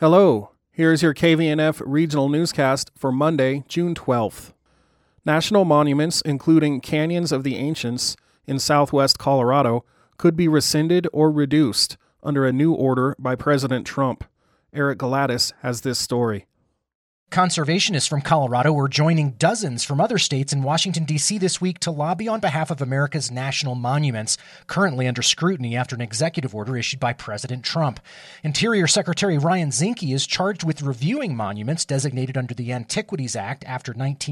Hello, here's your KVNF regional newscast for Monday, June 12th. National monuments, including Canyons of the Ancients in southwest Colorado, could be rescinded or reduced under a new order by President Trump. Eric Galatis has this story. Conservationists from Colorado are joining dozens from other states in Washington, D.C. this week to lobby on behalf of America's national monuments, currently under scrutiny after an executive order issued by President Trump. Interior Secretary Ryan Zinke is charged with reviewing monuments designated under the Antiquities Act after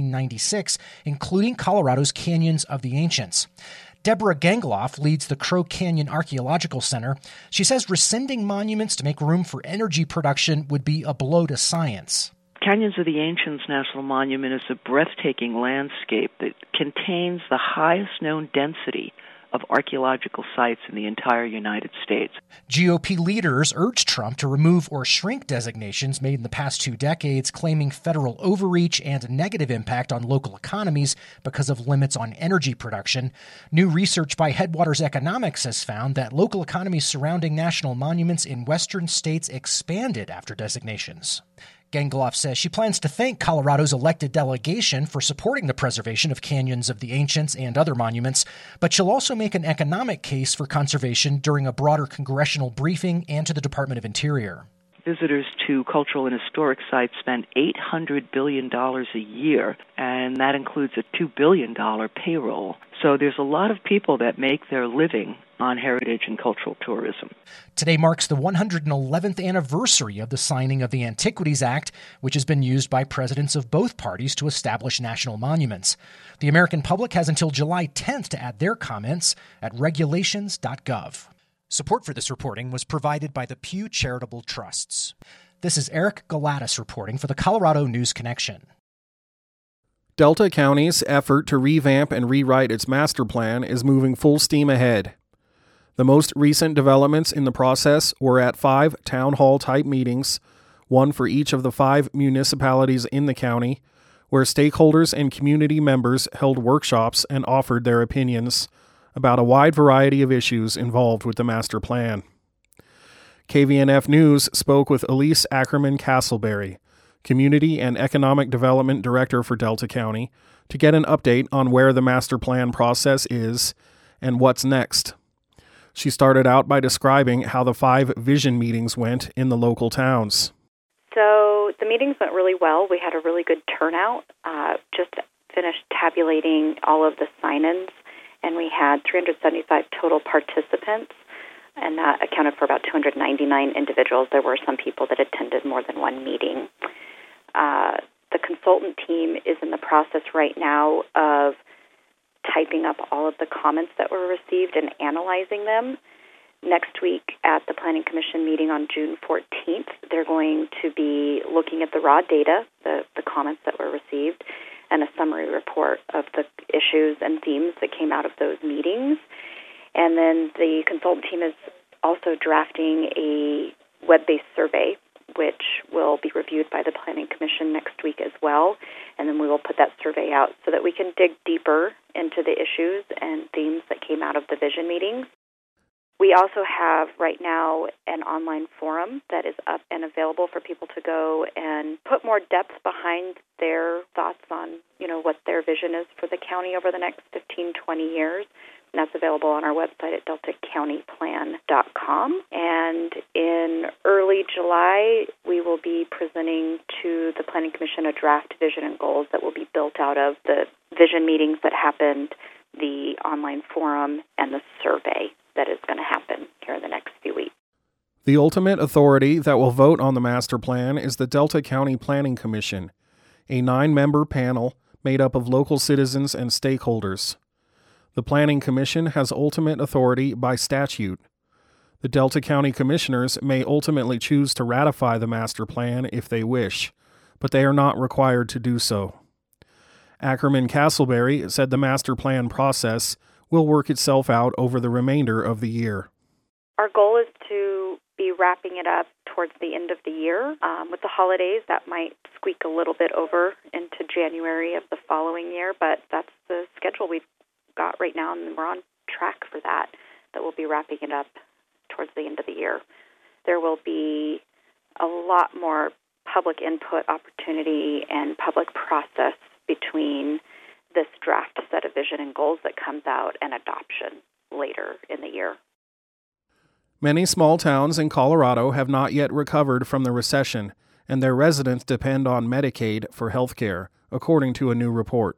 1996, including Colorado's Canyons of the Ancients. Deborah Gangloff leads the Crow Canyon Archaeological Center. She says rescinding monuments to make room for energy production would be a blow to science. Canyons of the Ancients National Monument is a breathtaking landscape that contains the highest known density of archaeological sites in the entire United States. GOP leaders urged Trump to remove or shrink designations made in the past 2 decades, claiming federal overreach and negative impact on local economies because of limits on energy production. New research by Headwaters Economics has found that local economies surrounding national monuments in western states expanded after designations. Gangloff says she plans to thank Colorado's elected delegation for supporting the preservation of Canyons of the Ancients and other monuments, but she'll also make an economic case for conservation during a broader congressional briefing and to the Department of Interior. Visitors to cultural and historic sites spend $800 billion a year, and that includes a $2 billion payroll. So there's a lot of people that make their living on heritage and cultural tourism. Today marks the 111th anniversary of the signing of the Antiquities Act, which has been used by presidents of both parties to establish national monuments. The American public has until July 10th to add their comments at regulations.gov. Support for this reporting was provided by the Pew Charitable Trusts. This is Eric Galatis reporting for the Colorado News Connection. Delta County's effort to revamp and rewrite its master plan is moving full steam ahead. The most recent developments in the process were at 5 town hall-type meetings, one for each of the 5 municipalities in the county, where stakeholders and community members held workshops and offered their opinions about a wide variety of issues involved with the master plan. KVNF News spoke with Elise Ackerman Castleberry, Community and Economic Development Director for Delta County, to get an update on where the master plan process is and what's next. She started out by describing how the 5 vision meetings went in the local towns. So the meetings went really well. We had a really good turnout. Just finished tabulating all of the sign-ins, and we had 375 total participants, and that accounted for about 299 individuals. There were some people that attended more than one meeting. The consultant team is in the process right now of typing up all of the comments that were received and analyzing them. Next week at the Planning Commission meeting on June 14th, they're going to be looking at the raw data, the comments that were received, and a summary report of the issues and themes that came out of those meetings. And then the consultant team is also drafting a web-based survey, which will be reviewed by the Planning Commission next week as well. And then we will put that survey out so that we can dig deeper into the issues and themes that came out of the vision meetings. We also have right now an online forum that is up and available for people to go and put more depth behind their thoughts on, what their vision is for the county over the next 15, 20 years. And that's available on our website at deltacountyplan.com. And in early July, we will be presenting to the Planning Commission a draft vision and goals that will be built out of the vision meetings that happened, the online forum, and the survey that is going to happen here in the next few weeks. The ultimate authority that will vote on the master plan is the Delta County Planning Commission, a 9-member panel made up of local citizens and stakeholders. The Planning Commission has ultimate authority by statute. The Delta County Commissioners may ultimately choose to ratify the master plan if they wish, but they are not required to do so. Ackerman Castleberry said the master plan process will work itself out over the remainder of the year. Our goal is to be wrapping it up towards the end of the year. With the holidays, that might squeak a little bit over into January of the following year, but that's the schedule we've got right now, and we're on track for that we'll be wrapping it up towards the end of the year. There will be a lot more public input opportunity and public process between this draft set of vision and goals that comes out and adoption later in the year. Many small towns in Colorado have not yet recovered from the recession, and their residents depend on Medicaid for health care, according to a new report.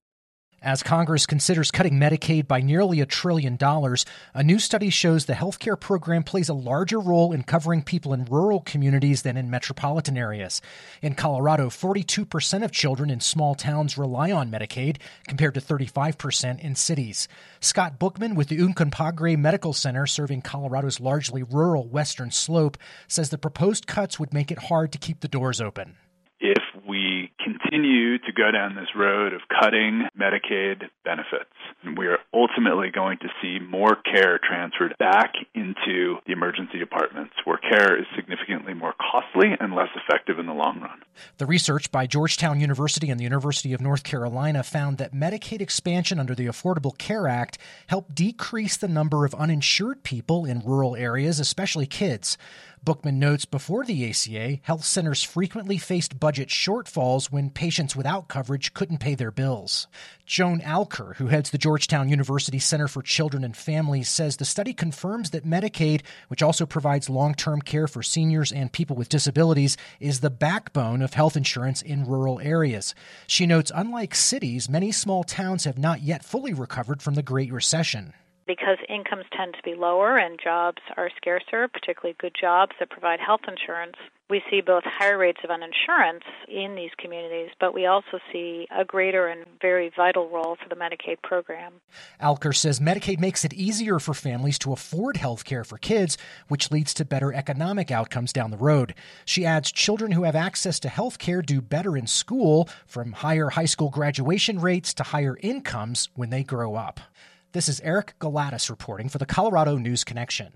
As Congress considers cutting Medicaid by nearly $1 trillion, a new study shows the healthcare program plays a larger role in covering people in rural communities than in metropolitan areas. In Colorado, 42% of children in small towns rely on Medicaid, compared to 35% in cities. Scott Bookman with the Uncompahgre Medical Center, serving Colorado's largely rural western slope, says the proposed cuts would make it hard to keep the doors open. If we continue to go down this road of cutting Medicaid benefits, we are ultimately going to see more care transferred back into the emergency departments, where care is significantly more costly and less effective in the long run. The research by Georgetown University and the University of North Carolina found that Medicaid expansion under the Affordable Care Act helped decrease the number of uninsured people in rural areas, especially kids. Bookman notes before the ACA, health centers frequently faced budget shortfalls when patients without coverage couldn't pay their bills. Joan Alker, who heads the Georgetown University Center for Children and Families, says the study confirms that Medicaid, which also provides long-term care for seniors and people with disabilities, is the backbone of health insurance in rural areas. She notes, unlike cities, many small towns have not yet fully recovered from the Great Recession. Because incomes tend to be lower and jobs are scarcer, particularly good jobs that provide health insurance, we see both higher rates of uninsurance in these communities, but we also see a greater and very vital role for the Medicaid program. Alker says Medicaid makes it easier for families to afford health care for kids, which leads to better economic outcomes down the road. She adds children who have access to health care do better in school, from higher high school graduation rates to higher incomes when they grow up. This is Eric Galatis reporting for the Colorado News Connection.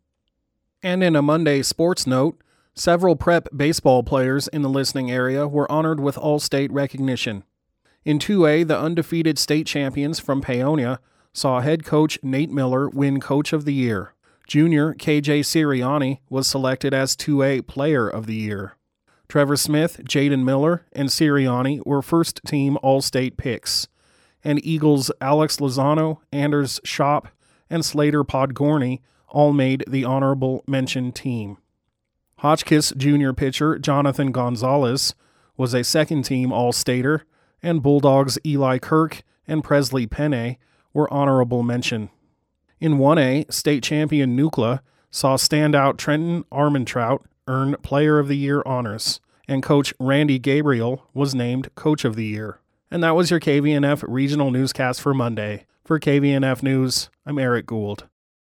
And in a Monday sports note, several prep baseball players in the listening area were honored with all-state recognition. In 2A, the undefeated state champions from Paonia saw head coach Nate Miller win Coach of the Year. Junior KJ Sirianni was selected as 2A Player of the Year. Trevor Smith, Jaden Miller, and Sirianni were first-team all-state picks. And Eagles' Alex Lozano, Anders Schopp, and Slater Podgorny all made the honorable mention team. Hotchkiss junior pitcher Jonathan Gonzalez was a second-team All-Stater, and Bulldogs' Eli Kirk and Presley Penne were honorable mention. In 1A, state champion Nucla saw standout Trenton Armentrout earn Player of the Year honors, and Coach Randy Gabriel was named Coach of the Year. And that was your KVNF Regional Newscast for Monday. For KVNF News, I'm Eric Gould.